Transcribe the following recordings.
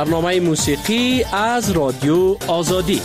برنامه موسیقی از رادیو آزادی.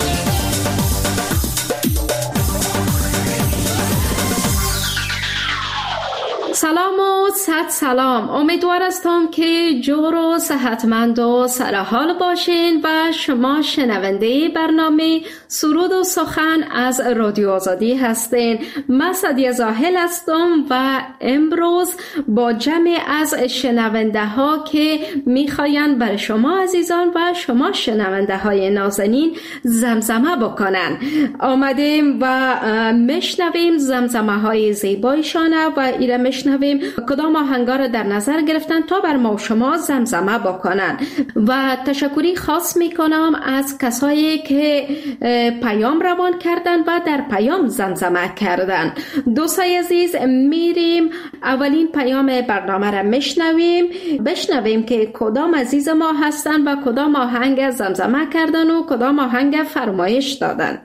سلام و صد سلام. امیدوار هستم که جور و صحتمند و سرحال باشین و شما شنونده برنامه سرود و سخن از رادیو آزادی هستین. من سعدیه زاهل هستم و امروز با جمع از شنونده ها که میخواین برای شما عزیزان و شما شنونده های نازنین زمزمه بکنن آمدیم و مشنویم زمزمه های زیبایشانه و ایره مشنویم کدام آهنگا را در نظر گرفتن تا بر ما و شما زمزمه بکنن. و تشکری خاص میکنم از کسایی که پیام روان کردن و در پیام زمزمه کردن. دوستای عزیز، میریم اولین پیام برنامه را بشنویم که کدام عزیز ما هستن و کدام آهنگ زمزمه کردن و کدام آهنگ فرمایش دادن.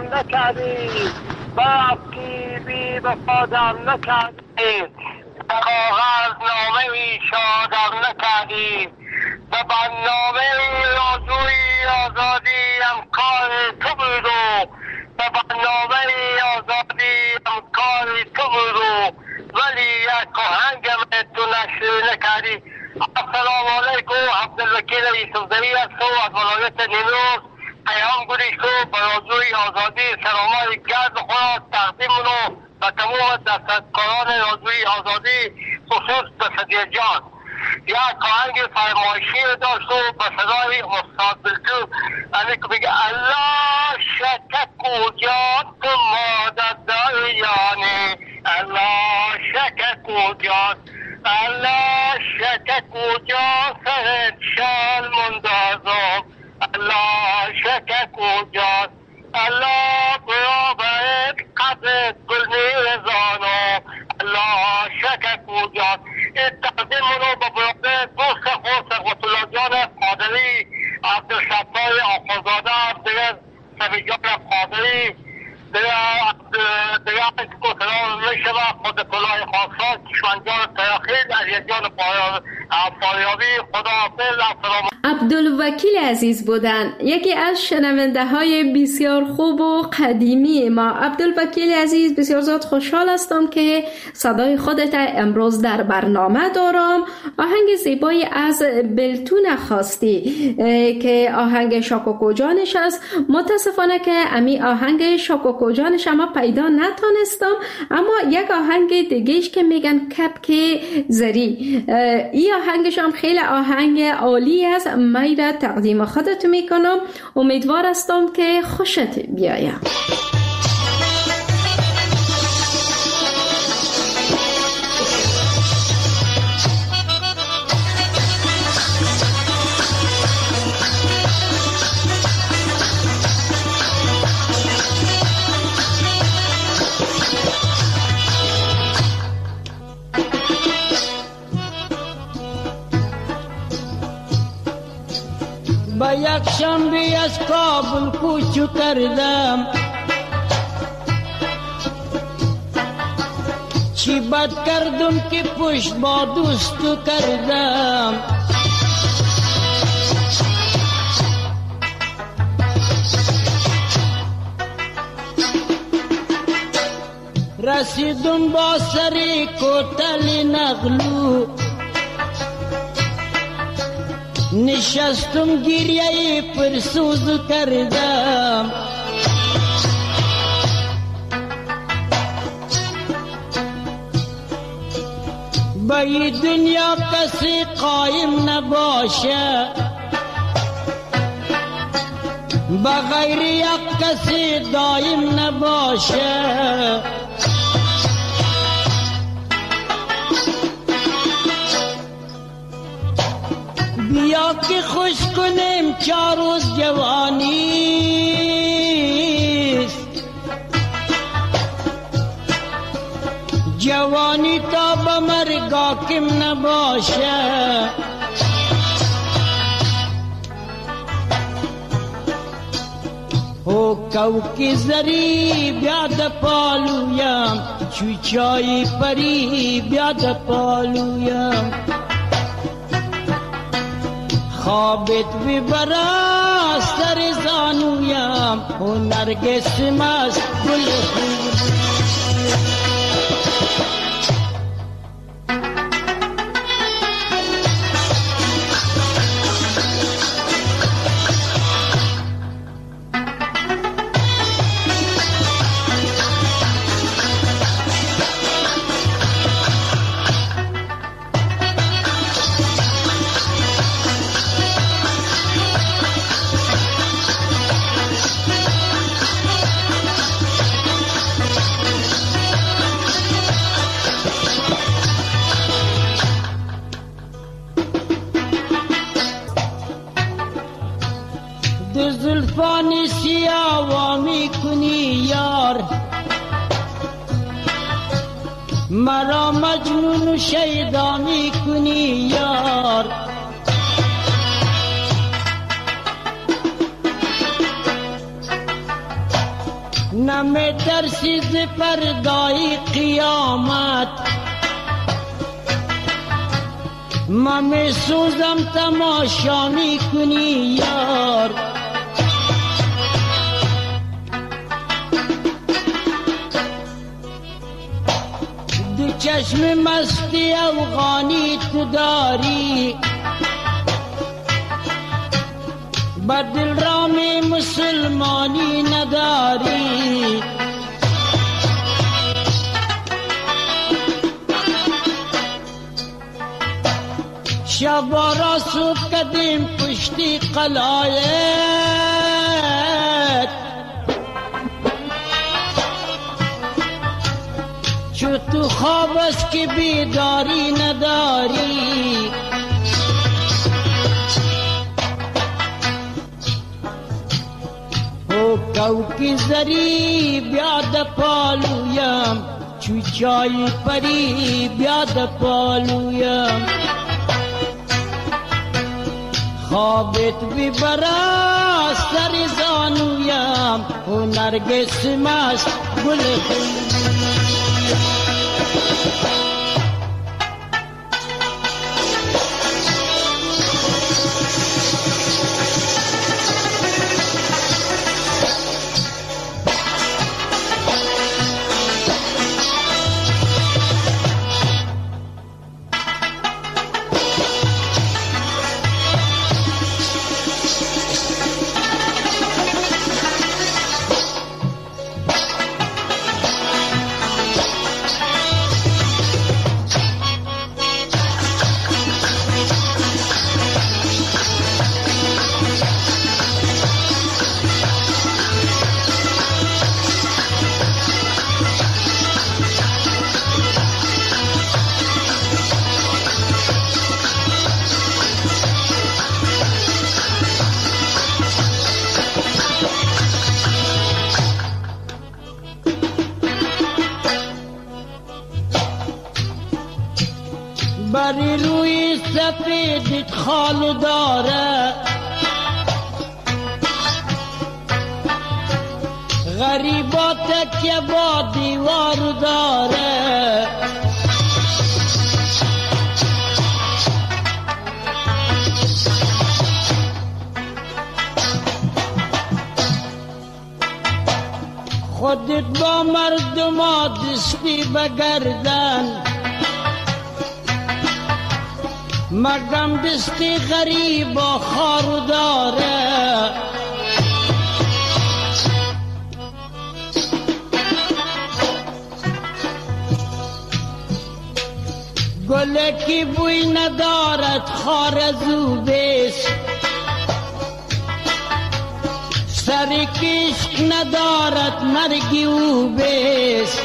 کاغذ نامه ای شادم نکردی و برنامه آرزوی آزادی امکان تو بود و برنامه آزادی امکان تو بود ولی یک آهنگم تو نشر نکردی. السلام علیکم، عبدالوکیل یوسفزئی هستم از ولایت نیمروز. پیام گذاشتم به آرزوی آزادی سلامای گرد خود تقدیم رو و تمام دستکاران آرزوی آزادی خصوص به صدیق جان. یک آهنگ فرمایشی داشت و به صدای استاد بلجو که بگه الله شک کجا تو مادر دایانه، الله شک کجا، الله شک کجا سهد شال مندازم، الله شک کجا، الله برابر قدر گلنی زانو، الله شک کجا. این تقدیم رو به برابر دوست خود سقوط الله جان قادری، عبدالشفای آخوزاده، دیگر سبی جان قادری، دیگر کسران میشه و خود کلاه خاصات کشمنجان تیاخیر عزیز جان فاریابی. خدا حافظ. السلام. عبدالوکیل عزیز بودن، یکی از شنونده های بسیار خوب و قدیمی ما. عبدالوکیل عزیز، بسیار زیاد خوشحال هستم که صدای خودت امروز در برنامه دارم. آهنگ زیبایی از بلتون خواستی که آهنگ شاکوکو جانش است. متاسفانه که امی آهنگ شاکوکو جانش اما پیدا نتونستم، اما یک آهنگ دیگهش که میگن کپک زری، این آهنگش هم خیلی آهنگ عالی است. من را تقدیم خودت میکنم، امیدوار هستم که خوشت بیاید. با یک شنبه از کابل کوچو کردم، چی بد کردم که پشت با دوستو کردم. رسیدم با سری کوتل نغلو، نشستم گریه پرسوز کردم. با این دنیا کسی قایم نباشه، بغیر یک کسی دایم نباشه. بیا که خوش کنیم 4 روز جوانیست، جوانی تا به مرگ حاکم نباشه. او کوکی زری بیاد پالویم، چوچای پری بیاد پالویم. خوابت ببره سر زانویم و نرگس مست گل خوب. دو زلفان سیاه می کنی یار، مرا مجنون و شیدا می کنی یار. نمی ترسی ز پردای قیامت، من می سوزم تماشا می کنی یار. دو چشم مستی افغانی تو داری، بر دل رام مسلمانی نداری. شب را صبح کدیم پشتی قلایت، چو تو خواب است که بیداری نداری. او کوکی زری بیاد پالویم، چو چای پری بیاد پالویم. خوابت ببره سر زانویم و نرگس مست گل خوب. بری روی سفیدت خال داره، غریبات که با دیوار داره. خودت با مردم دستی بگردن، مردم دستی غریب و خار داره. گله کی بوی ندارد خار زوبست، سر کشک ندارد مرگی او بست.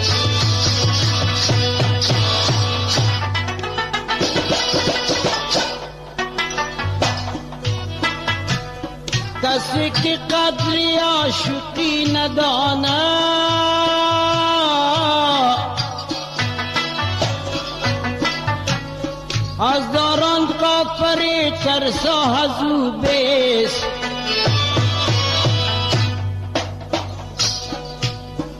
کسی که قدری عاشقی نداند، هزاران کافر ترسا هزو بیست.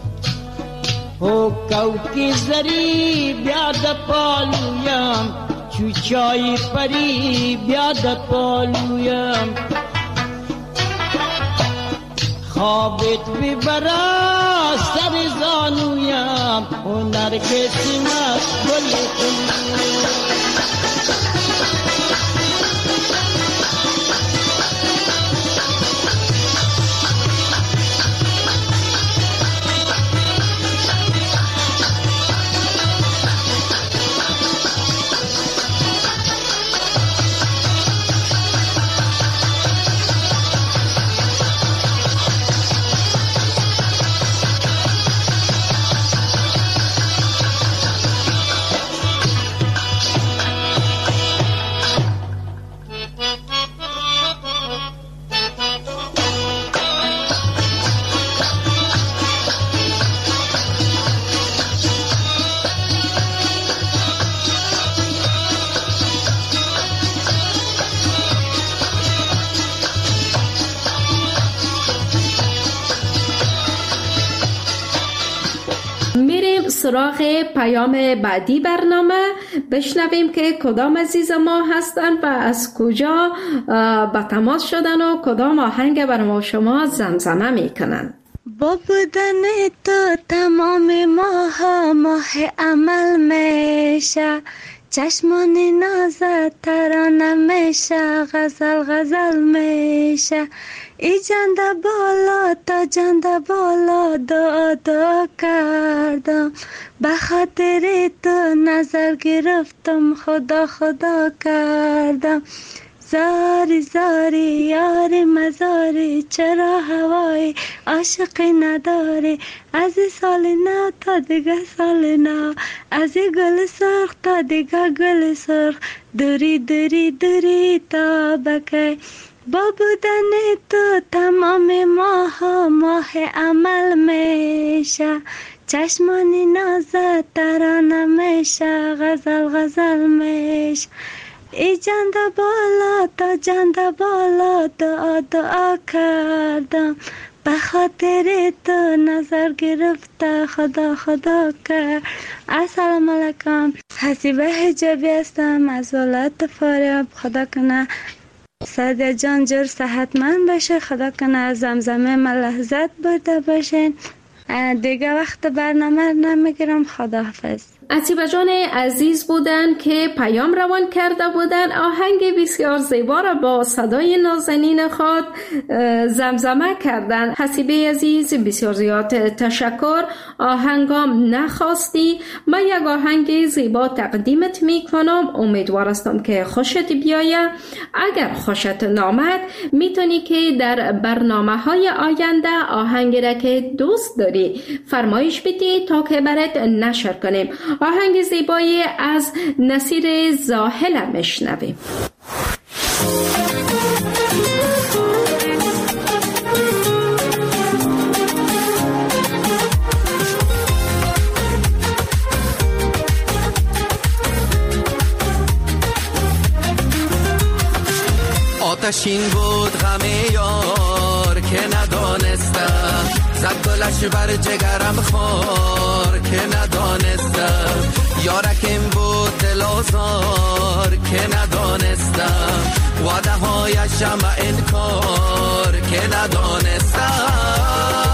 او کوکی زری بیاد پالویم، چوچای پری بیاد پالویم خوابت ببرا سر زانویم هنر کسی گل سراغ پیام بعدی برنامه بشنویم که کدام عزیز ما هستند و از کجا با تماس شدن و کدام آهنگ بر ما شما زمزمه میکنن. با بودن تو تمام ماه عمل میشه چشمان نازت ترانه میشه غزل میشه ای جنده بالا تا جنده بالا دعا کردم به خاطر تو نظر گرفتم خدا کردم زاری یار مزاری چرا هوای عاشقی نداری از سال نو تا دیگه سال نو از گل سرخ تا دیگه گل سرخ دوری تا بکی با بودن تو تمام ماه عمل میشه چشمانی نازت ترانه میشه غزل میشه ای جنده بالا تا جنده بالا دعا کردم به خاطر تو نظر گرفته خدا کرد. السلام علیکم، حسیبه حجابی هستم از ولایت فاریاب. خدا کنه سعدیه جان جور صحتمند باشه، خدا کنه از زمزمه لذت برده باشین. دیگه وقت برنامه نمیگیرم. خداحافظ. عتیبه جان عزیز بودن که پیام روان کرده بودن، آهنگ بسیار زیبا را با صدای نازنین خود زمزمه کردن. حسیبه عزیز بسیار زیاد تشکر. آهنگام نخواستی، من یک آهنگ زیبا تقدیمت میکنم، امیدوار هستم که خوشت بیایه. اگر خوشت نامد میتونی که در برنامه های آینده آهنگی را که دوست داری فرمایش بدی تا که برات نشر کنیم. آهنگ زیبایی از نصیر زاهل میشنویم. آتشین بود غم یار که ندانستم، زد گلش بر جگرم خار که ندانستم، یارکم بود دل آزار که ندانستم، وعده هایشم انکار که ندانستم.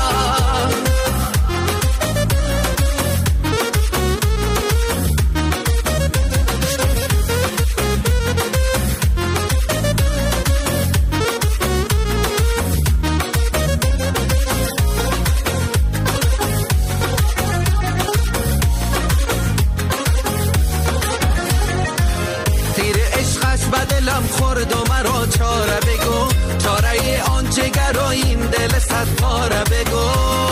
دلم خورد و مرا چاره بگو، چاره آن جگر و این دل صد پاره بگو.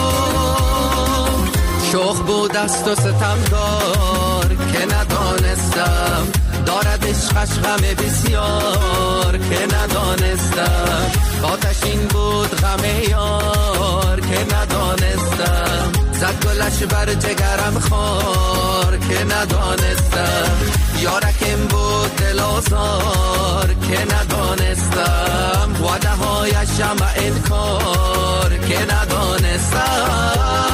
شوخ بود است و ستمدار که ندانستم، دارد عشقش غم بسیار که ندانستم. آتشین بود غم یار که ندانستم، زد گلش بر جگرم خار که ندانستم، یارکم بود دل آزار که ندانستم، وعده هایشم انکار که ندانستم.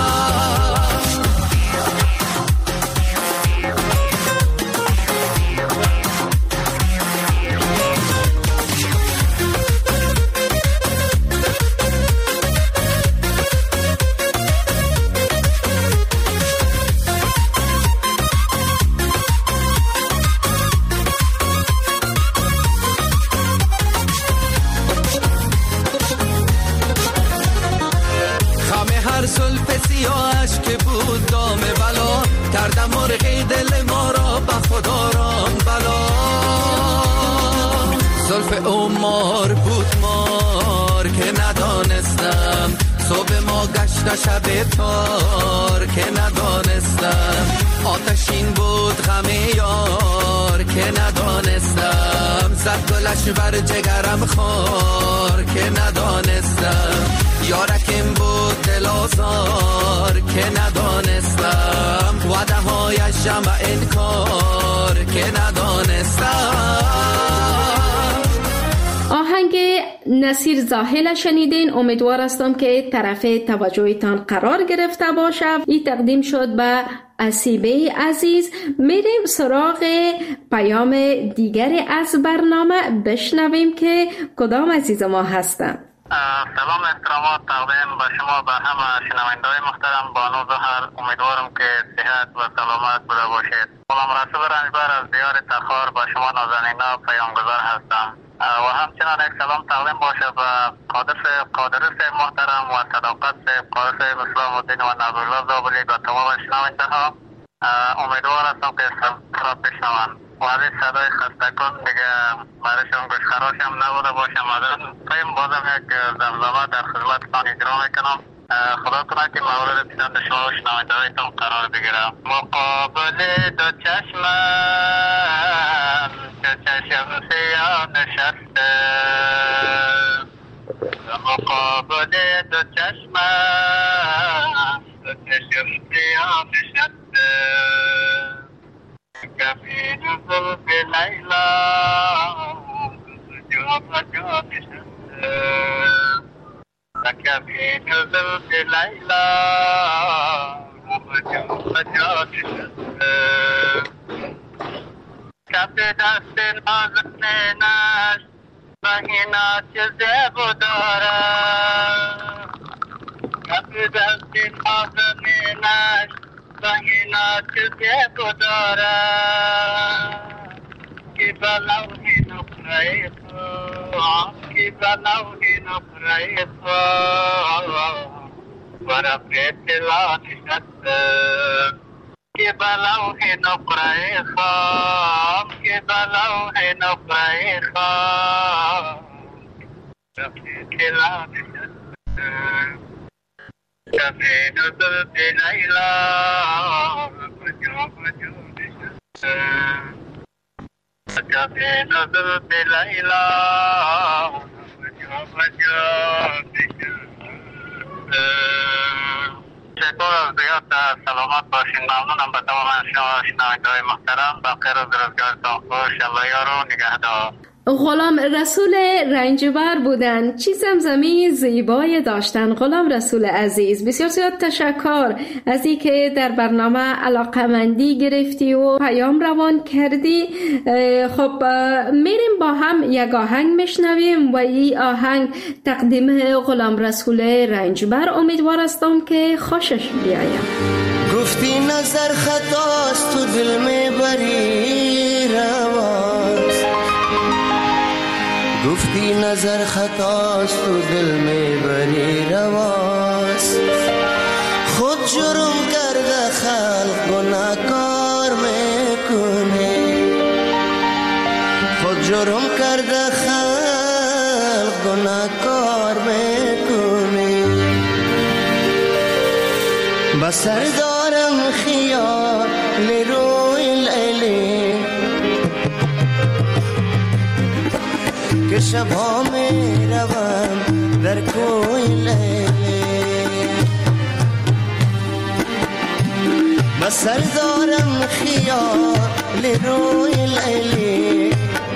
بر زلف سیاهش که بود دام بلا، کردم مرغی دل ما را به خدا رام بلا. زلف عمر بود مار که ندانستم، صبح ما گشت شب تار که ندانستم. آتشین بود غم یار که ندانستم، زد گلش بر جگرم خار که ندانستم. یارکم بود دل آزار که ندانستم، وعده هایش جمع انکار که ندانستم. آهنگ نصیر زاهل شنیدین. امیدوار هستم که طرف توجهتان قرار گرفته باشه. این تقدیم شد به اسیبه عزیز. میریم سراغ پیام دیگری از برنامه، بشنویم که کدام عزیز ما هستن. سلام احترامات تقدیم به شما، به همه شنونده‌های محترم. بانو زهر، امیدوارم که صحت و سلامت بوده باشید. غلام رسول رنجبر از دیار تخار به شما نازنینا پیامگذار هستم و همچنان یک سلام تقدیم باشه به قادر صاحب محترم و صداقت صاحب، قادر صاحب اسلام الدین و نبی‌الله زابلی و تمام شنونده‌ها. امیدوار هستم که صدا بشنوند و از این صدای خستگان دیگه برایشان گوشخراش هم نبوده باشم. پایم بازم یک زمزمه در خدمتتان اجرا میکنم. خدا کنه که مورد پسند شما و شنونده‌هایتان قرار بگیرم. مقابل دو چشمم که چشم سیاه نشسته، مقابل دو چشمم که چشم سیاه نشسته. کفین زلف لیلا جا بجا نشسته، کفین زلف لیلا جا بجا نشسته. کف دست نازنینش بهینا چه زیب دارد، کف دست نازنینش بهینا چه زیب دارد. کی بلوی نقره خواهم، کی بلوی نقره خواهم برا پیتلا نشسته. کی بلوی نقره خواهم، کی بلوی نقره خواهم برا پیتلا نشسته. کفین زلف لیلا بجا بجا نشسته، کفین زلف لیلا بجا بجا نشسته. چطور از زیاد سلامت باشین. ممنونم به تمام شنونده‌های محترم. بخیر و روزگارتان خوش. الله یار و نگهدار. غلام رسول رنجبر بودن. چی زمزمه زیبای داشتن غلام رسول عزیز. بسیار زیاد تشکر از این که در برنامه علاقمندی گرفتی و پیام روان کردی. خب میریم با هم یک آهنگ میشنویم و این آهنگ تقدیم غلام رسول رنجبر. امیدوار هستم که خوشش بیاید. گفتی نظر خطاست تو دل میبری رواست، گفتی نظر خطاست تو دل میبری رواست. خود جرم کرده خلق گناهکار میکنه، خود جرم کرده خلق گناهکار میکنه. بسر دارم خیال روی لیلی که شبها می روم در کوی لیلی. بسر دارم خیال روی لیلی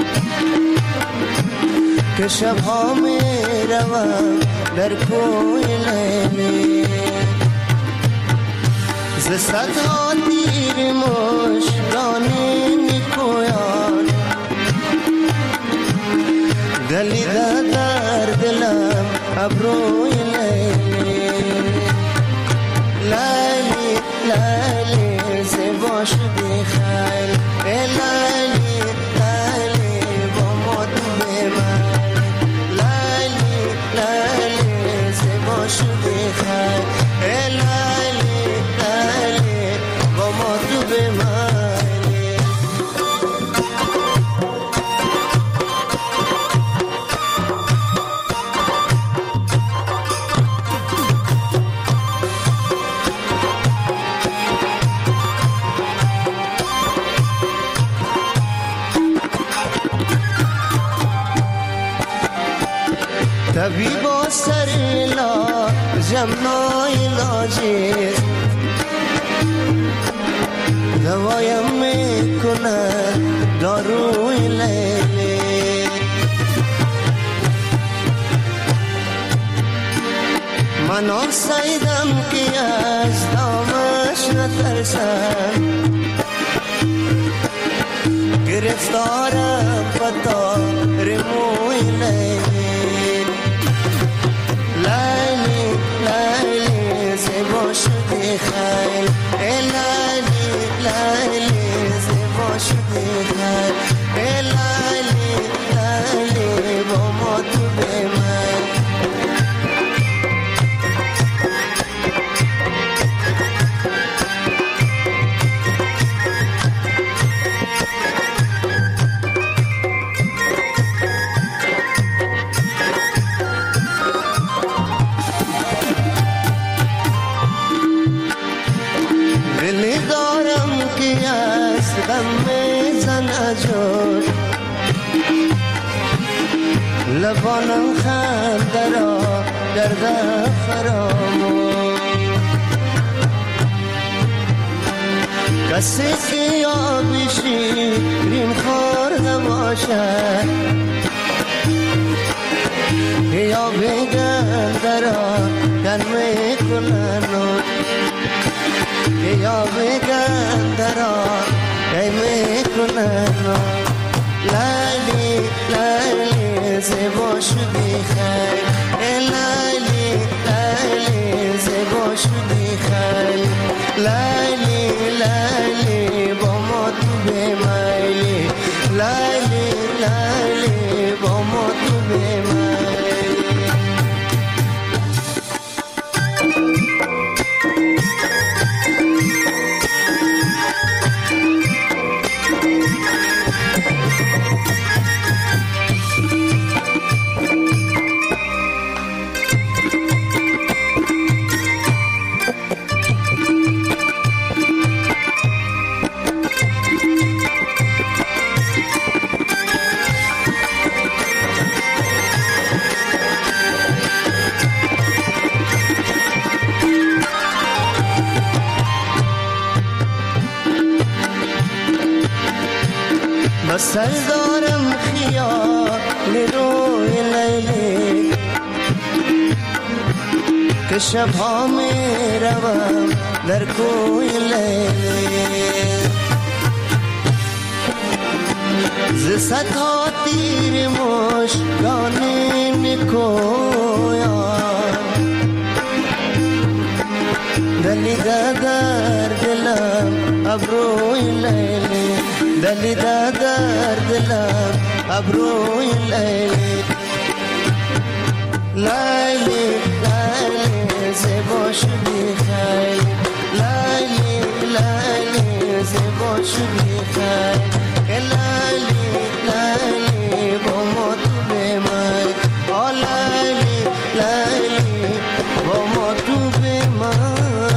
که شبها می روم در کوی لیلی. ز صدها تیر مشکانی نیکویان دلیده در دلم ابروی لیلی. لیلی لیلی زیبا شدی خیل، لیلی لیلی با ما تو بمن، لیلی لیلی زیبا شدی بخیر لیلی لیلی با ما تو بمانی. طبیبا سر جمنای لاجه دوایم میکنه داروی لیلی. من آن سیدم که از دامش نترسم گرفتارم پتا رموی لیلی. لیلی لیلی زیبا شدی خیل لیلی لیلی زیبا شدی خیل لیلی لیلی با ما تو بمن. دلی دارم که از غم میزن اجور لبانم خنده را درد فراموش. کسی که یابی شیرین خورده باشد یا بگنده را کن میکنن یا بگنده را کی میکنن. لیلی لیلی زیبا شدی خیل لیلی لیلی زیبا شدی خیل لیلی لیلی با ما تو بمیلی لیلی لیلی با ما تو بمیلی. سر دارم خیال روی لیلی که شبها می روم در کوی لیلی. ز صدها تیر مشکان نکویان دلیده در دلم ابروی لیلی دلیده در دلم ابروی لیلی. لیلی لیلی زیبا شدی خیل لیلی لیلی زیبا شدی خیل لیلی لیلی با ما تو بمن. لیلی لیلی با ما تو بمن.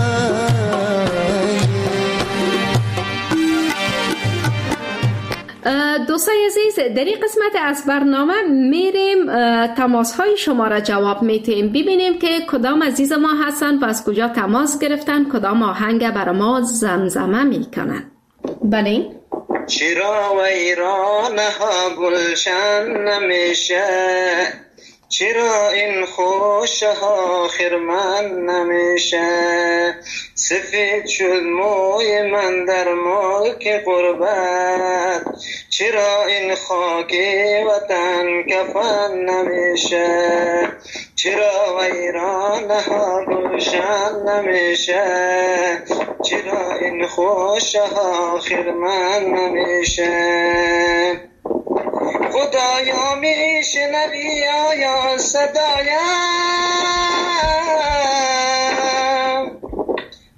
دوستای عزیز، در این قسمت از برنامه میریم تماس های شما را جواب میتیم، ببینیم که کدام عزیز ما هستن و از کجا تماس گرفتن، کدام آهنگ برای ما زمزمه میکنن. بله. چرا ویرانها گلشن نمیشه، چرا این خوشها خرمن نمیشه، سفید شد موی من در ملک غربت، چرا این خاک وطن کفن نمیشه، چرا ویرانها گلشن نمیشه، چرا این خوشها خرمن نمیشه. خدایا میشنوی آیا صدایم،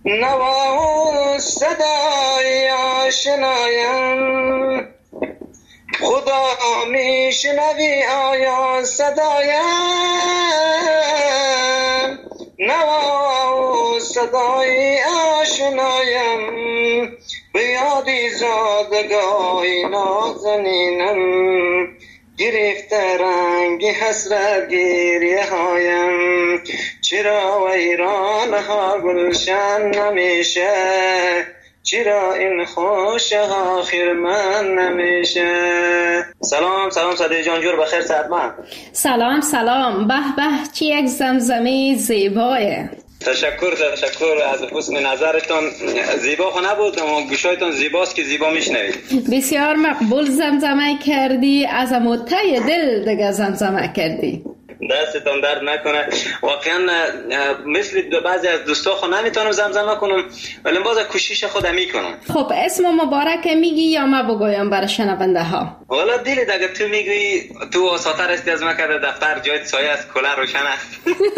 نوا صدای آشنایم خدا میشنوی آیا صدایم نوا صدای آشنایم بیادی زادگاهی نازنینم گرفته رنگی حسرت گریه هایم چرا ویران ها گلشن نمیشه چرا این خوش آخر من نمیشه. سلام صدیق جان جور بخیر صحتمند. سلام به به چه یک زمزمه زیبایه. تشکر از حسن نظرتون. زیبا خو نبود اما گوشایتون زیباست که زیبا میشنوید. بسیار مقبول زمزمه کردی، از اموته دل دیگه زمزمه کردی. دستتون درد نکنه. واقعا مثل بعضی از دوستا خو نمیتونم زمزمه کنم ولی باز کوشش خودم میکنم. خب اسم مبارک میگی یا ما بگویم برای شنونده ها؟ والا دیلی دیگه تو میگی تو واسطه رستی از مکه دفتر جای سایه است کلا روشن است.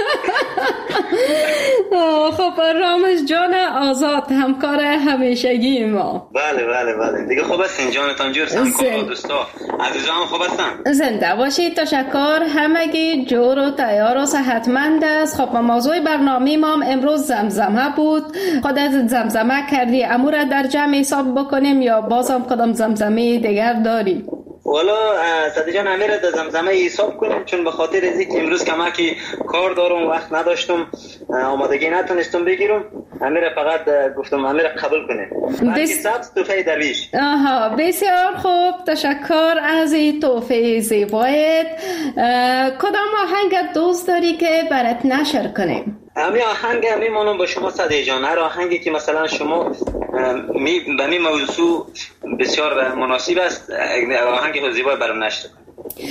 خب رامز جان آزاد همکار همیشگی ما. بله دیگه خوب هستین جانتان جور همکار دوستا عزیزان خوب هستن. زنده باشید. تشکر. همگی جور و تیار و صحتمند است. خب موضوع برنامه ما امروز زمزمه بود. خودت زمزمه کردی، امور در جمع حساب بکنیم یا بازم کدام زمزمه دیگر داری؟ والا صدیق جان امیر در زمزمه حساب کنیم چون به خاطر از اینکه امروز کمکی کار دارم وقت نداشتم آمادگی نتونستم بگیرم امیر فقط گفتم امیر قبول کنیم بلکه سبز توفه درویش. بسیار خوب تشکر از این توفه زیبایت. کدام آهنگ دوست داری که برات نشر کنیم؟ همین آهنگ میمونم با شما صدیق جان. هر آهنگی که مثلا شما به می موضوع بسیار مناسب است آهنگ زیبای برام نشر کنید.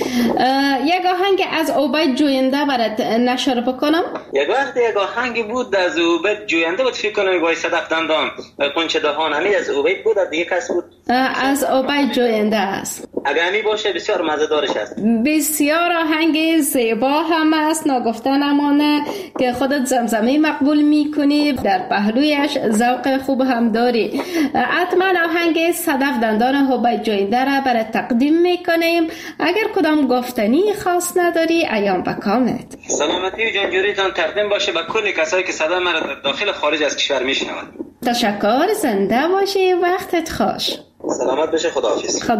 یک آهنگ از عبید جوینده برات نشر بکنم. یک وقت یک آهنگی بود از عبید جوینده بود فکر کنم وای صدف دندان قنچه دهان همین از عبید بود دیگه کس بود از عبید جوینده است. اگه همی باشه بسیار مزه‌دارش است. بسیار آهنگ زیبا هم است ناگفته نمانه که خودت زمزمه مقبول میکنی در پهلویش ذوق خوب هم داری. حتما آهنگ صدف دندان عبید جوینده را برای تقدیم میکنیم. اگر کدام گفتنی خاص نداری ایام بکامت. سلامتی و جانجوریتان تقدیم باشه به کل کسایی که صدا مرا در داخل خارج از کشور میشنوند. تشکر. زنده باشی. وقتت خوش. سلامت بشه. خداحافظ.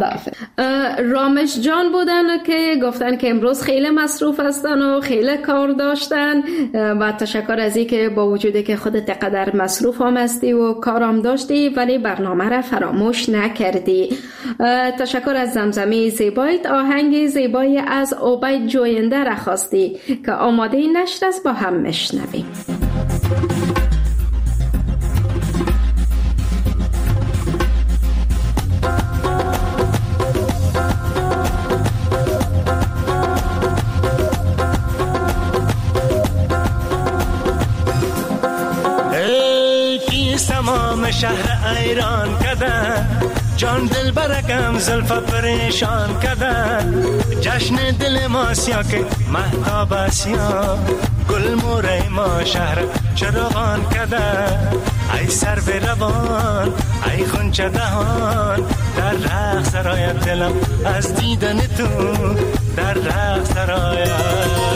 رامش جان بودن که گفتن که امروز خیلی مصروف هستن و خیلی کار داشتن و تشکر از این که با وجودی که خودت قدر مصروف هم هستی و کارم داشتی ولی برنامه را فراموش نکردی. تشکر از زمزمه زیبایت. آهنگ زیبایی از عبید جوینده را خواستی که آماده نشر است با هم میشنویم. تمام شهر ایران کدن جان دل برکم زلفا پریشان کدن جشن دل ما سیا که مهتاب اسیا گل موره ما شهر چراغان کدن ای سر به روان ای خونچه دهان در رقص سرایت دلم از دیدن تو در رقص سرایت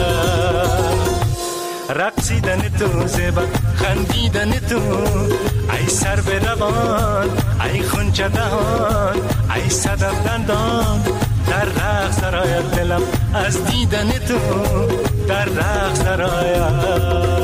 رقصیدن تو زیبا خندیدن تو ای سر به روان ای خونچه دهان ای صدف دندان در رقص سرایت دلم از دیدن تو در رقص سرایت.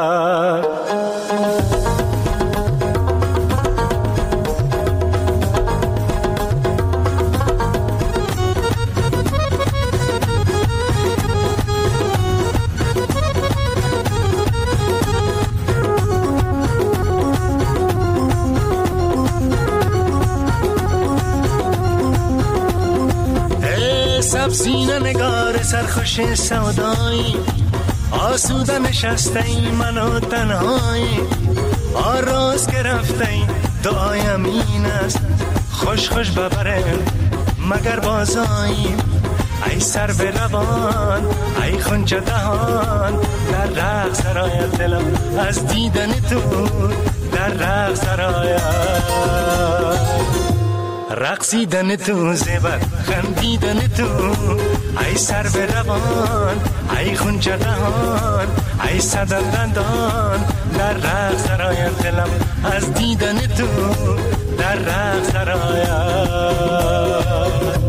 سینه نگار سرخوش سودایی آسوده نشسته ای منو تنهایی آراز که رفته ای دعایم این است خوش خوش ببره مگر بازایی ای سر به روان ای خونچه دهان در رقص سرایت دلم از دیدن تو در رقص سرایت رقصیدن تو زیبت خندیدن تو ای سر به روان ای خونچه دهان ای صدر دندان در رقص سرایت دلم از دیدن تو در رقص سرایت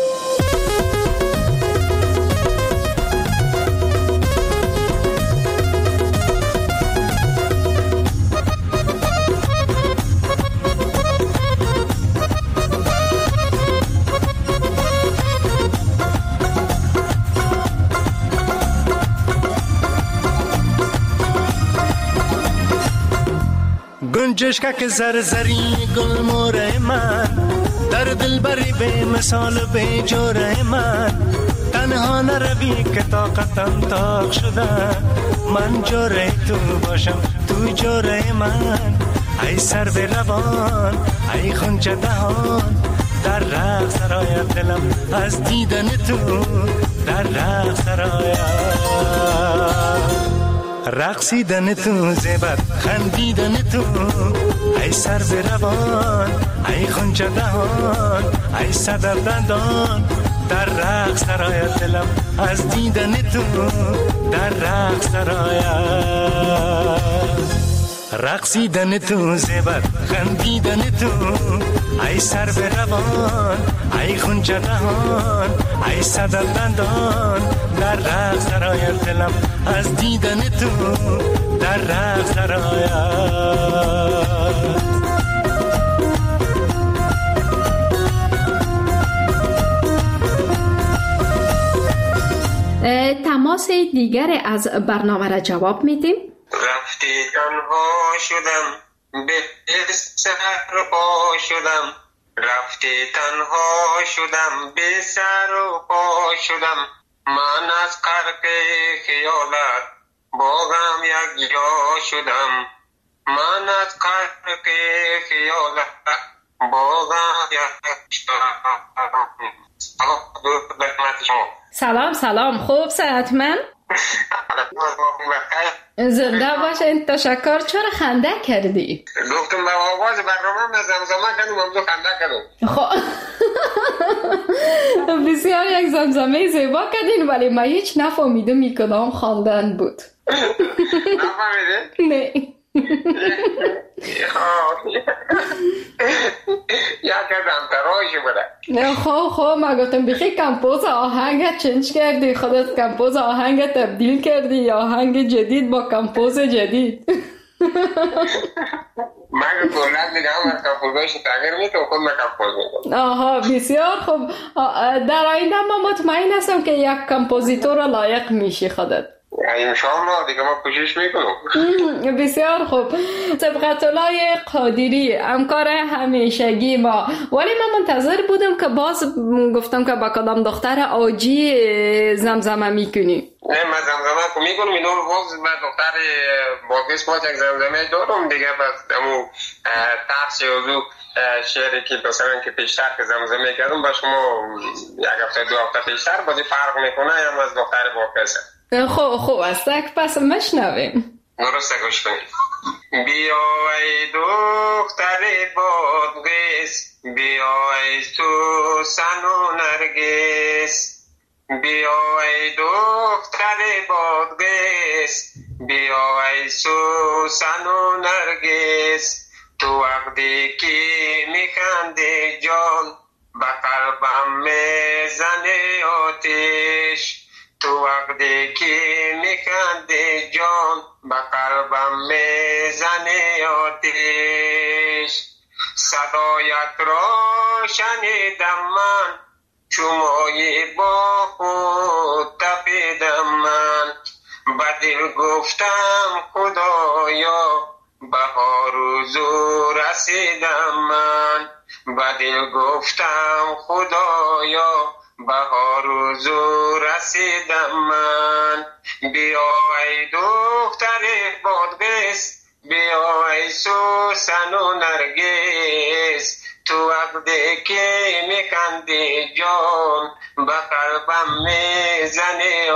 گنجشکه که زرزری گل موره من در دل بری به مثال به جوره من تنها نروی که طاقتم تاق شده من جوره تو باشم تو جوره من ای سر به روان ای خونچه دهان در رقص سرایت دلم از دیدن تو در رقص سرایت رقصیدن تو زیبت خندیدن تو ای سر به روان ای خونچه دهان ای صدر دندان در رقص سرایت دلم از دیدن تو در رقص سرایت رقصیدن تو زیبت خندیدن تو ای سر به روان ای خونچه دهان ای صدر دندان در رقص سرایت دلم از دیدن تو در رقص سرایت تماس دیگر از برنامه را جواب میدیم. رفتی تنها شدم به سر پا شدم رفتی تنها شدم به سر و پا شدم من از غرق خیالت باغم یک جا شدم من از غرق خیالت باغم یک جا شدم. سلام خوب صحتمند؟ زنده باشین. تشکر. چرا خنده کردی؟ گفتم با آواز برنامه زمزمه کردم منظور خنده کردم. خب بسیار یک زمزمه زیبا کردین ولی من هیچ نفهمیدم این کدام خواندن بود. نفهمیده؟ نه. یا کردم تراشی بوده. خب من گفتم بخی کمپوز آهنگ چنج کردی خودت کمپوز آهنگ تبدیل کردی یا آهنگ جدید با کمپوز جدید. من کلن دیگه هم کمپوزایش تغییر میده و خود من کمپوز میکنم. آها بسیار خوب. در آینده من مطمئن هستم که یک کمپوزیتور لایق میشی خودت. انشاءالله دیگه ما کوشش میکنم. بسیار خوب. سبقت‌الله قادری همکار همیشگی ما. ولی من منتظر بودم که باز گفتم که با کدام دختر آجی زمزمه میکنی. نه من زمزمه که میکنم اینو باز با دختر باقیش ما یک زمزمه دارم دیگه بس امو ترس یوزو شعری که مثلا که پیشتر که زمزمه کردم با شما یک هفته دو هفته پیشتر بازی فرق میکنه یا از دختر باقیشه. خوب است که پس مشنویم. درسته گوش کنید. بیا ای دختر بادغیس بیا ای سوسن و نرگس بیا ای دختر بادغیس بیا ای سوسن و نرگس تو وقتی که میخندی جان به قلبم میزنه آتش تو وقتی که میخندی جان به قلبم میزنه آتش صدایت را شنیدم من چومای با خود تپیدم من به دل گفتم خدایا بهار و زور رسیدم من به دل گفتم خدایا بهار و زور رسیدم من بیا ای دختر بادغیس بیا ای سوسن و نرگس تو که میکندی جان به قلبم میزنی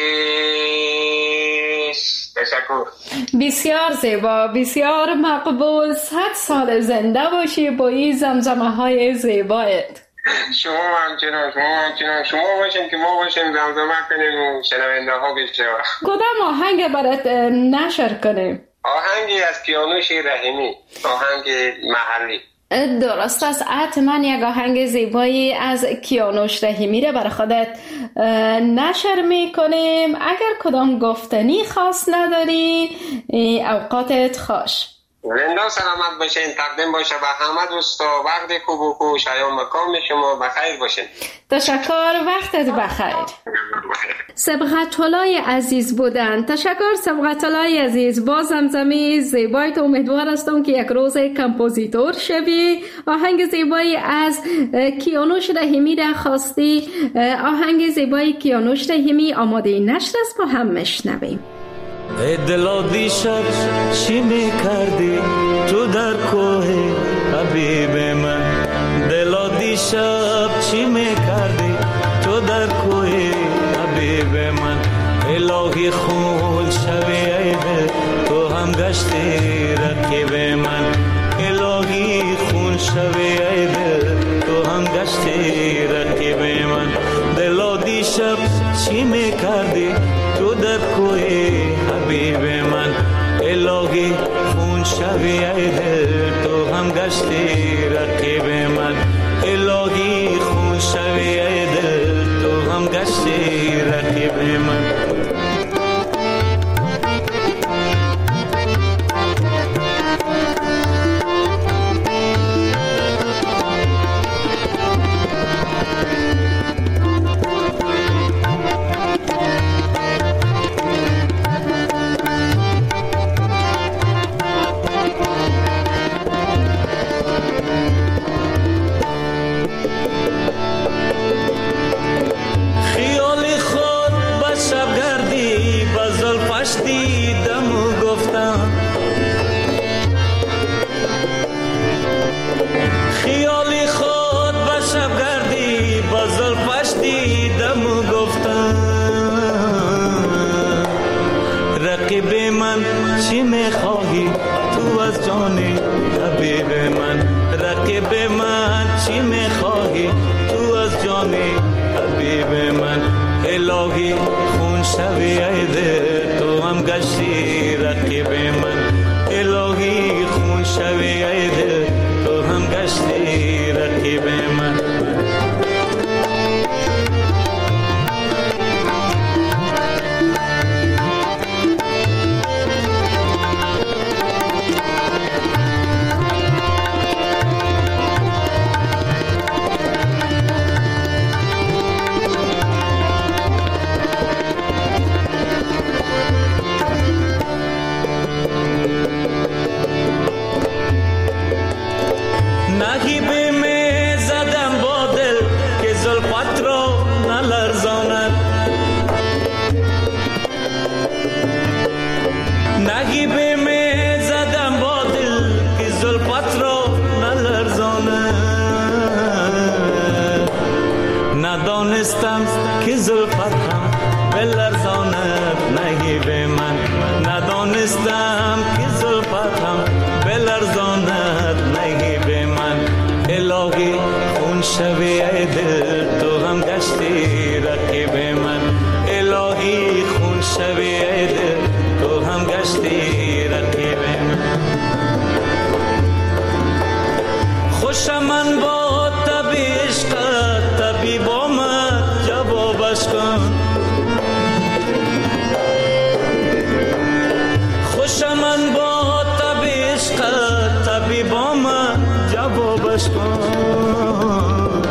آتیش. تشکر. بسیار زیبا، بسیار مقبول. 100 سال زنده باشی با این زمزمه های زیبایت. شما همچنان شما باشین که ما باشیم زمزمه کنیم و شنونده ها بشنون. کدام آهنگ برات نشر کنیم؟ آهنگی از کیانوش رحیمی، آهنگ محلی. درست است. حتما یک آهنگ زیبایی از کیانوش رحیمی را برای خودت نشر میکنیم. اگر کدام گفتنی خاص نداری اوقاتت خوش. زنده و سلامت باشین. تقدیم باشه به همه دوستا. وقت خوب و خوش ایام مکام شما بخیر باشین. تشکر، وقتت بخیر. سبقت الله عزیز بودن. تشکر سبقت الله عزیز. با زمزمه زیبایت امیدوار هستم که یک روز کمپوزیتور شوی. آهنگ زیبایی از کیانوش رحیمی را خواستی. آهنگ زیبایی کیانوش رحیمی آماده نشر است، با هم میشنویم. ای دلا دیشب چی میکردی تو در کوه حبیب من؟ دلا دیشب چی میکردی تو در کوه حبیب من؟ الهی خون شوی ای دل تو هم گشتی رقیب من. الهی خون شوی ای دل تو هم گشتی رقیب من. دلا دیشب چی میکردی تو در کوه حبیب من؟ الهی خون شوی ای دل تو هم گشتی رقیب من. الهی خون شوی ای دل تو هم گشتی رقیب من. چی میخواهی تو از جان حبیب من؟ رقیب من چی میخواهی تو از جان حبیب من؟ الهی خون شوی ای دل تو هم گشتی رقیب من. الهی خون شوی ای دل تو هم گشتی رقیب من. ندانستم که زلفت هم بلرزاند نگیب من. ندانستم که زلفت هم بلرزاند نگیب من. الهی خون شوی ای دل تو هم گشتی رقیب من. الهی خون شوی ای دل تو هم گشتی رقیب من. خوشم من با تب عشقت طبیب آمد جوابش کن. خوشم من با تب عشقت طبیب آمد جوابش کن.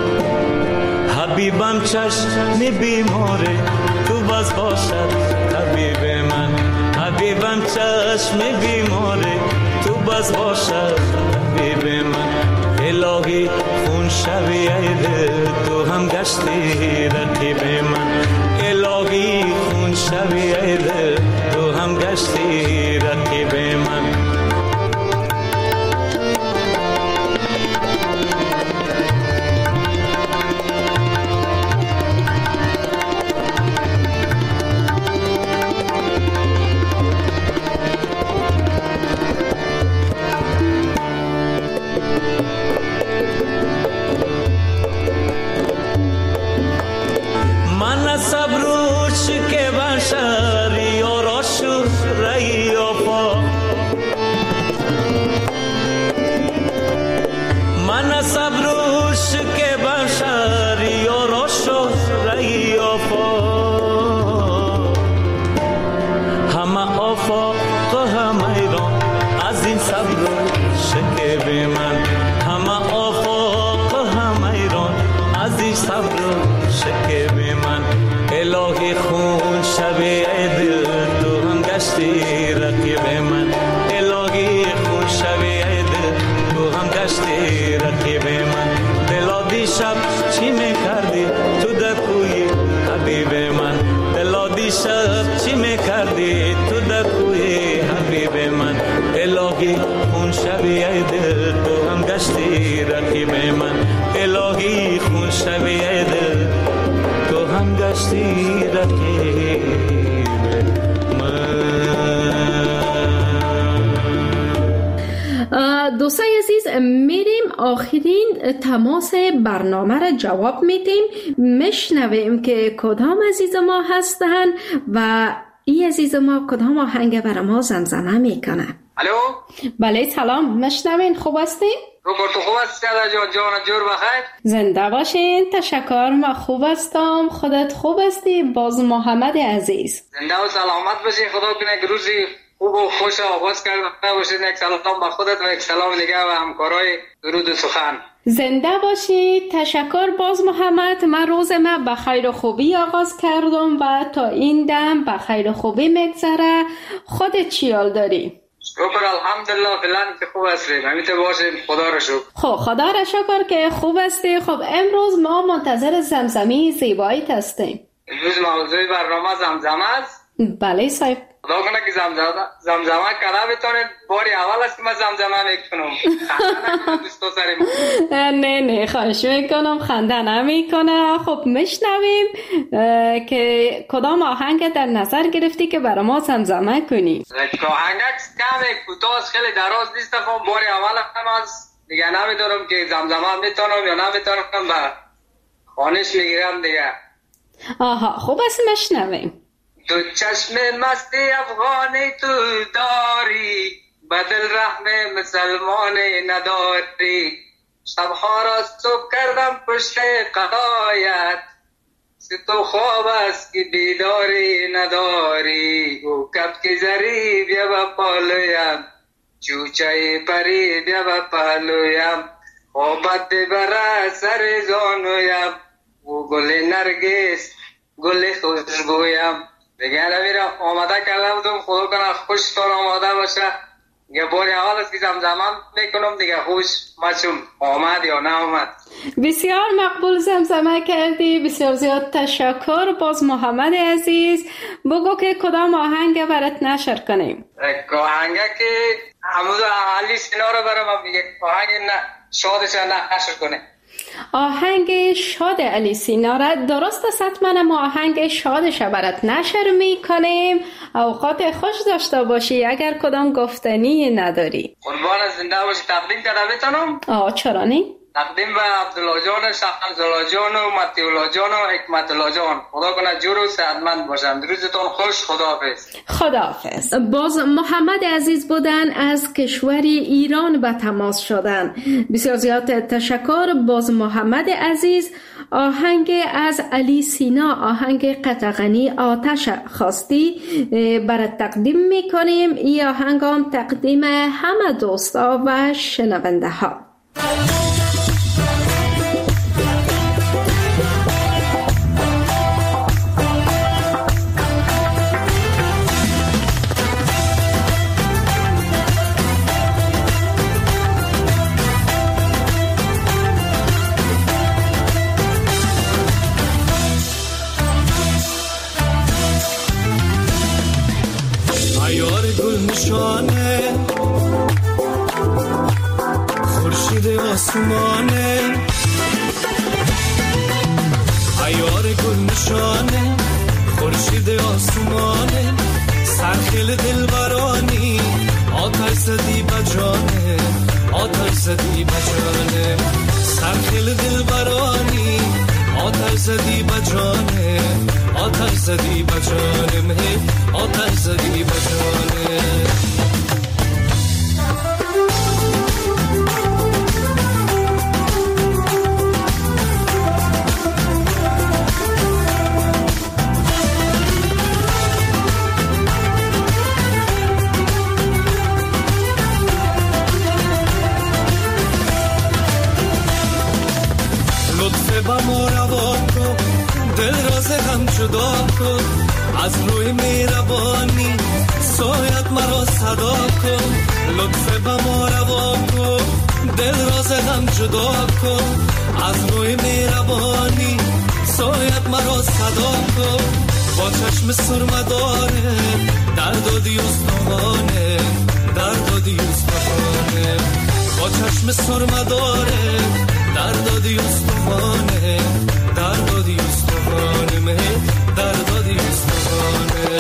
حبیبم چشم بیماره تو بس باشد طبیب من. حبیبم چشم بیماره تو بس باشد طبیب من. الهی خون شوی ای دل تو هم گشتی رقیب من. الهی خون شوی ای دل تو هم گشتی رقیب من. صبر و شکیب من، همه آفاق و همه ایران عزیز صبر و شکیب من. الهی خون شب دل تو هم گشتی رقیب من، الهی خون شب دل تو هم گشتی رقیب من. دلا دیشب چی میکردی تو در کوی حبیب من، دلا دیشب چی میکردی تو در کوی حبیب من. الهی خون شب دل تو هم گشتی رقیب من، الهی خون شب دل تو هم گشتی رقیب من. دوستای عزیز، میریم آخرین تماس برنامه را جواب میدیم، میشنویم که کدام عزیز ما هستن و این عزیز ما کدام آهنگ بر ما زمزمه میکنه. الو. بله سلام، میشنوین؟ خوب هستین؟ روبرتو خوب هستی؟ جان جور بخیر. زنده باشین. تشکر، ما خوب هستم. خودت خوب هستی؟ باز محمد عزیز زنده و سلامت باشی. خدا کنه که روزی خوب و خوش آغاز کرده باشید. یک سلام به خودت و یک سلام دیگه و همکارای درود و سخن. زنده باشید. تشکر باز محمد. من روز ما به خیر و خوبی آغاز کردم و تا این دم به خیر و خوبی میگذره. خودت چی حال داری؟ شکر الحمدلله فعلا که خوب هستیم. همینطور باشیم. خدا را شکر. خب خدا را شکر که خوب هستی. خب امروز ما منتظر زمزمه زیباییت هستیم. امروز موضوع برنامه زمزمه است. بله صاحب. خدا کنه که زمزمه کنه بتونید. باری اول است که من زمزمه میکنم. دوستا سریم. نه خواهش میکنم خنده نمیکنه. خب میشنویم که کدام آهنگ در نظر گرفتی که برای ما زمزمه کنی؟ آهنگ کم کوتاه خیلی دراز نیست. خب باری اول هم از دیگه نمیدونم که زمزمه میتونم یا نمیتونم و خانش میگیرم دیگه. آها خوب است میشنویم. تو چشم مستی افغانی تو داری، بدل رحم مسلمان نداری. شبها را صبح کردم پشت قضایت، تو خواب است که بیداری نداری. او کبک زری بیا با پالویم، چوچه پری بیا با پالویم. خوابت ببره سر زانویم، او گل نرگس گل خوشبویم. دیگه نمیرم آماده کرده بودم. خدا کنه خوشتان آماده باشه. یه باری اول است که زمزمه میکنم دیگه خوش مچون آمد یا نه آمد. بسیار مقبول زمزمه کردی. بسیار زیاد تشکر. باز محمد عزیز بگو که کدام آهنگ برات نشر کنیم؟ آهنگ که همون علی سینا رو برام یک آهنگ شادش نشر کنه. آهنگ شاد علی سینا را درست است. حتما ما آهنگ شادش برات نشر میکنیم. اوقات خوش داشته باشی. اگر کدام گفتنی نداری قربان زنده باشی. تقدیم کنم بتونم؟ چرا نی؟ تقدیم به عبدالله جان، شهرزاده جان و متیولا جان و حکمت الله جان. خدا کنه جور و صحتمند باشن. روزتون خوش. خداحافظ. خداحافظ. باز محمد عزیز بودن از کشور ایران به تماس شدن. بسیار زیاد تشکر باز محمد عزیز. آهنگ از علی سینا، آهنگ قطغنی آتش خواستی برات تقدیم میکنیم. این آهنگ هم تقدیم همه دوستا و شنونده ها. نشانه خورشید آسمانه، عیار گل نشانه خورشید آسمانه، سرخیل دلبرانی آتش زدی بجانه، آتش زدی بجانه، سرخیل دلبرانی آتش زدی بجانه، آتش زدی بجانه، آتش زدی بجانه. جدا کن، از روی مهربانی سایت مرا صدا کن، لطف به ما روا کن، دل راز غم جدا کن، از روی مهربانی سایت مرا صدا کن، با چشم سرمه داره دردادی استخوانه، دردادی استخوانه، با چشم سرمه داره دردادی استخوانه، دردادی استخوانه، مه دردادی استخوانه.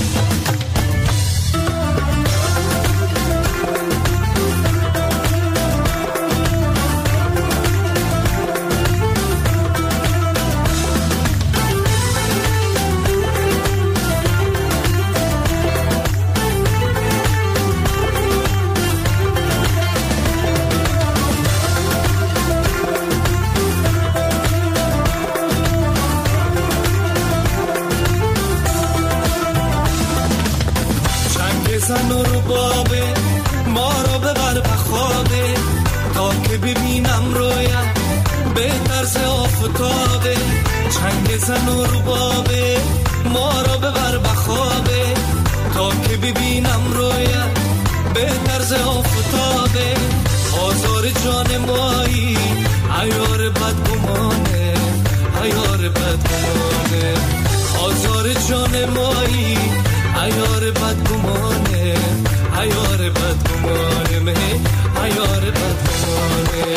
زن و ربابه ما رو ببر بخوابه، تا که ببینم رویت به طرز آفتابه، چنگ زن و ربابه ما رو ببر بخوابه، تا که ببینم رویت به طرز آفتابه، آزار جان مایی عیار بدگمانه، عیار بدگمانه، آزار جان مایی عیار بدگمانه، عیار بدگمانه، مه عیار بدگمانه.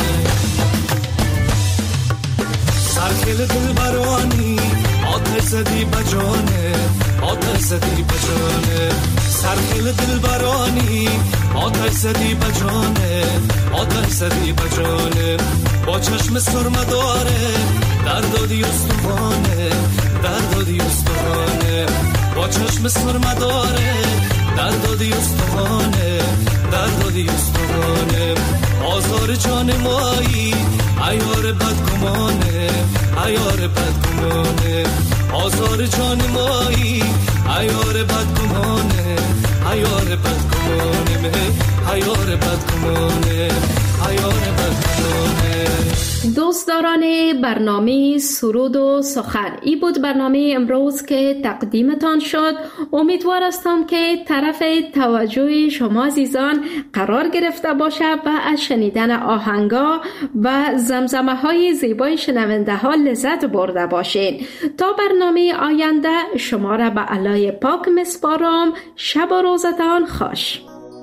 سرخیل دل برانی آتش زدی بجانه، آتش زدی بجانه، سرخیل دل برانی آتش زدی بجانه، آتش زدی بجانه، با چشم سرمه داره دردادی استخوانه، دردادی استخوانه، با چشم سرمه داره دردادی استخوانه، دردادی استخوانه، آزار جان مایی عیار بدگمانه، عیار بدگمانه، آزار جان مایی عیار بدگمانه، عیار بدگمانه، مه عیار بدگمانه، عیار بدگمانه. دوستداران برنامه سرود و سخن، ای بود برنامه امروز که تقدیمتان شد. امیدوار هستم که طرف توجه شما عزیزان قرار گرفته باشه و از شنیدن آهنگا و زمزمه های زیبای شنونده ها لذت برده باشین. تا برنامه آینده شما را به علای پاک مسپارم. شب و روزتان خوش.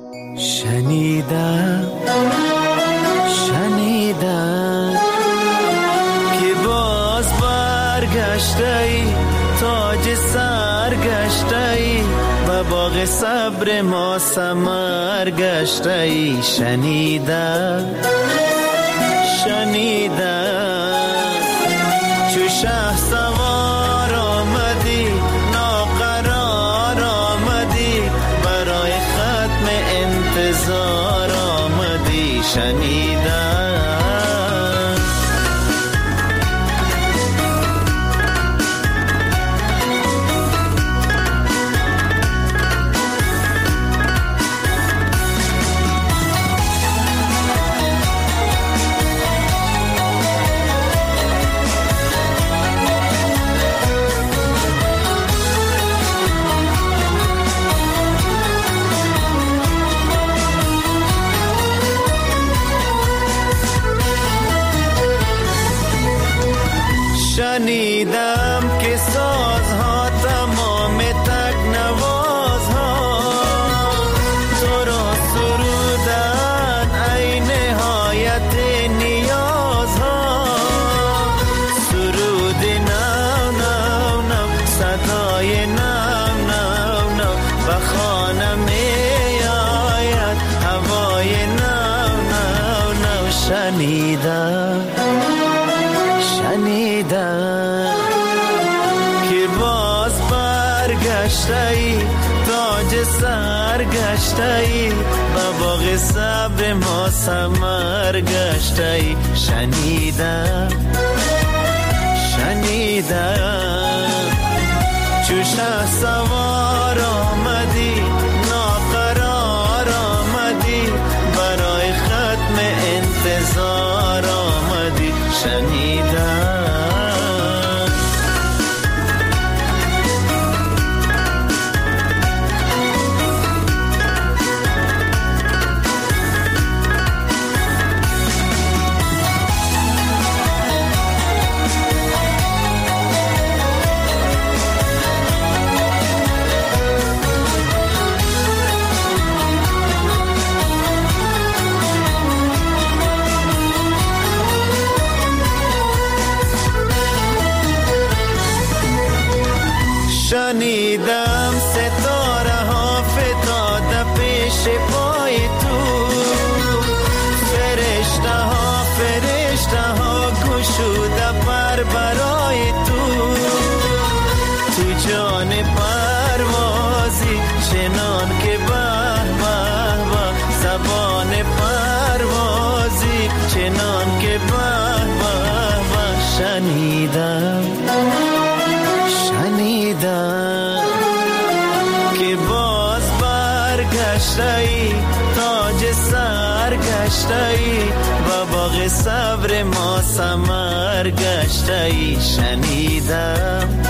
شنیدم که باز برگشتی، تاج سر گشتی و باغ صبر ما ثمر گشتی. شنیدم چو شه سوار آمدی، ناقرار آمدی، برای ختم انتظار آمدی. شنیدم شنیدم که سازها تمام تکنوازها تو را سرودن ای نهایت نیازها. سرود نو نو نو، صدای نو نو نو، و خانه می آید هوای نو نو نو. شنیدم که باز برگشتی، تاج سر گشتی و باغ صبر ما ثمر گشتی. شنیدم چو شه سوار آمدی، ناقرار آمدی، برای ختم انتظار آمدی. شنیدم آسمان پروازی چنان که شنیدم که باز برگشتی تاج سرگشتی و باغ صبر ما ثمر گشتی. شنیدم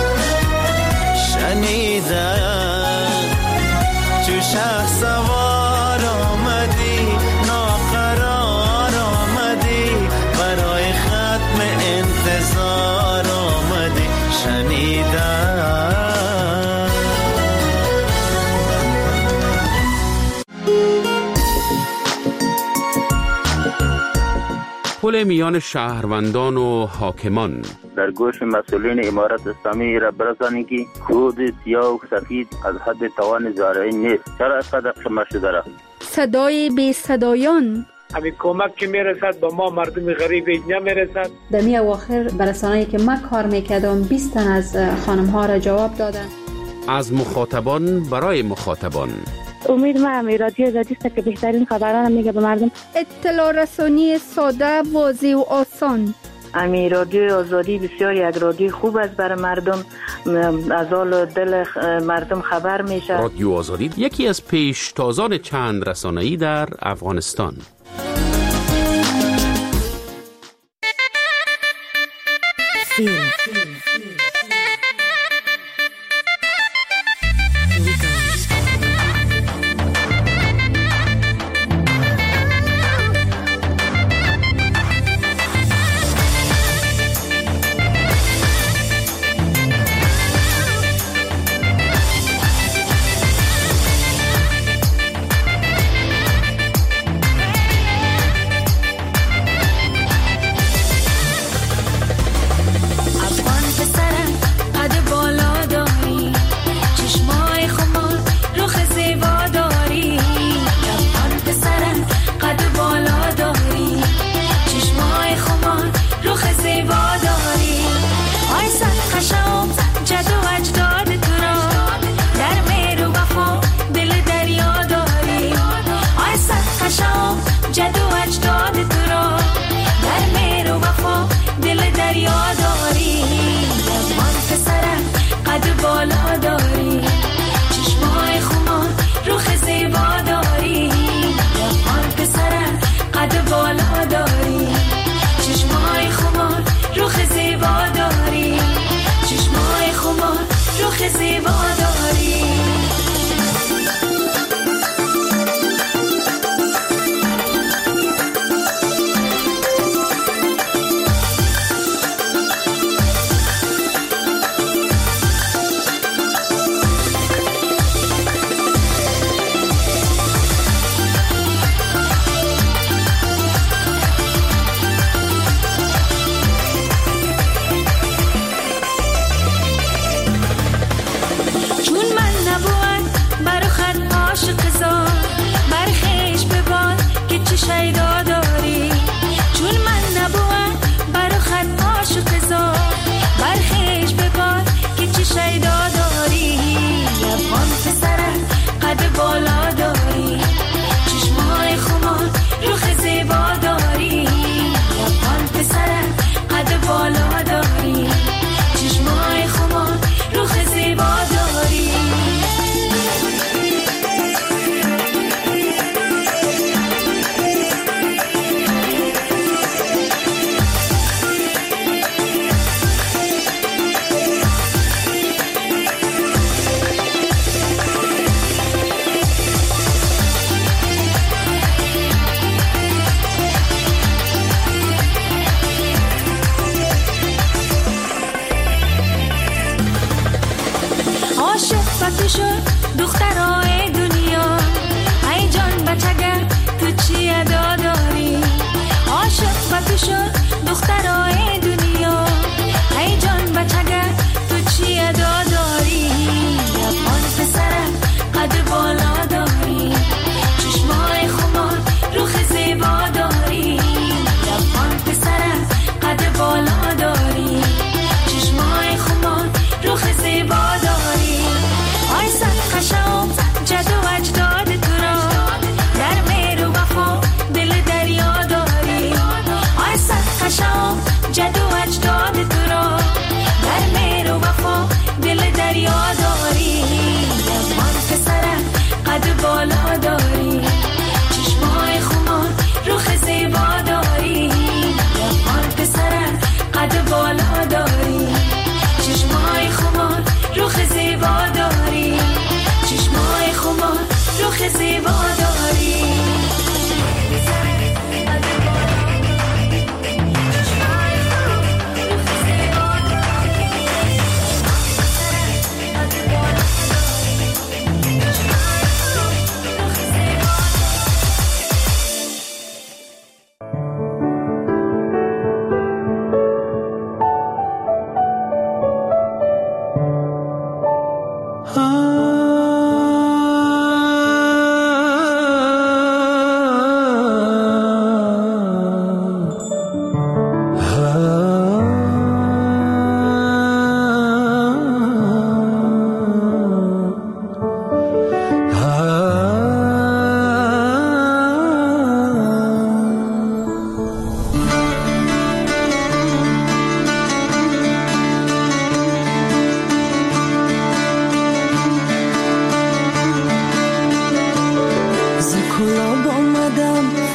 چو شه سوار آمدی ناقرار آمدی برای ختم انتظار آمدی. شنیدم پل میان شهروندان و حاکمان. در گوش مسئولین امارت اسلامی را برسانید که خود سیاه و سفید از حد توان زارعی نیست. چرا اینقدر شمار شده را؟ صدای بی صدایان. همین کمک که میرسد با ما مردم غریب نمیرسد. در می اواخر برسانه‌ای که من کار میکردم 20 تن از خانم ها را جواب دادن. از مخاطبان برای مخاطبان. امید ما رادیو آزادی است که بهترین خبران میگه به مردم. اطلاع رسانی ساده، واضح و آسان. رادیو آزادی بسیار یک رادیو خوب است برای مردم، از حال دل مردم خبر میشه. رادیو آزادی یکی از پیشتازان چند رسانه‌ای در افغانستان. جد و اجداد تو را در مهر و وفا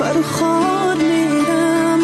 فرخار میرم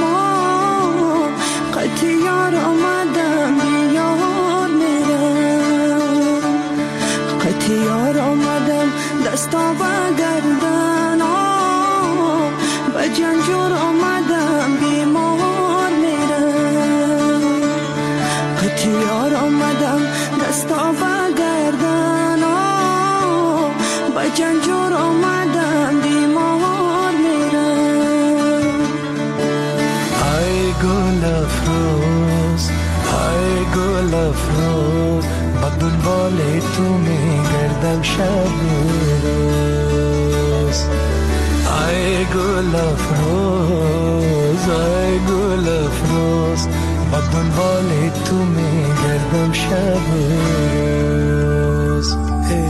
قطع یار آمدم بیار میرم قطع یار آمدم دستا و گردن به جنجور آمدم بیمار میرم قطع یار آمدم دستا و گردن به جنجور آمدم بیمار میرم ای گل افروز ای گل افروز با دنبال تو میگردم شب روز ای گل افروز ای گل افروز با دنبال تو میگردم شب روز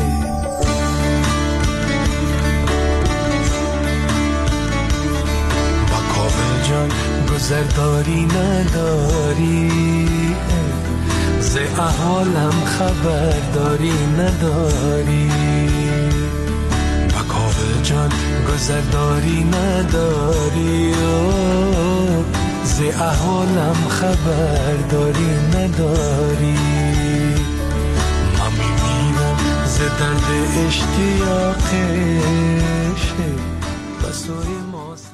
با کابل جان گذرداری نداری ز احوالم خبرداری نداری با کابل جان گذرداری نداری ز احوالم خبرداری نداری من میمیرم ز درد اشتیاقه